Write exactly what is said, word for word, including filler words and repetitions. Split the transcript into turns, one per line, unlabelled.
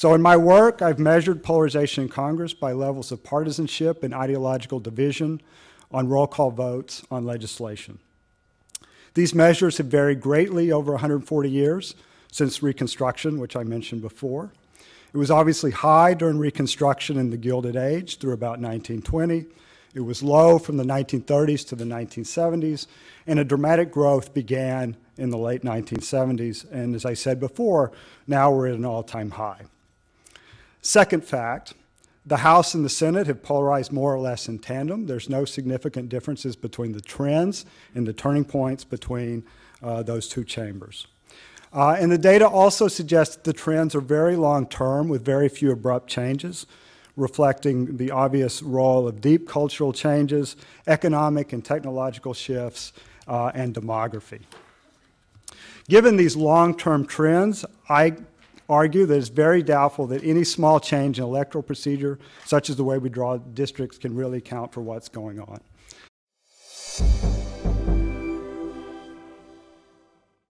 So in my work, I've measured polarization in Congress by levels of partisanship and ideological division on roll call votes on legislation. These measures have varied greatly over one hundred forty years since Reconstruction, which I mentioned before. It was obviously high during Reconstruction in the Gilded Age through about nineteen twenty. It was low from the nineteen thirties to the nineteen seventies, and a dramatic growth began in the late nineteen seventies. And as I said before, now we're at an all-time high. Second fact, the House and the Senate have polarized more or less in tandem. There's no significant differences between the trends and the turning points between uh, those two chambers. Uh, and the data also suggests that the trends are very long-term with very few abrupt changes, reflecting the obvious role of deep cultural changes, economic and technological shifts, uh, and demography. Given these long-term trends, I argue that it's very doubtful that any small change in electoral procedure, such as the way we draw districts, can really account for what's going on.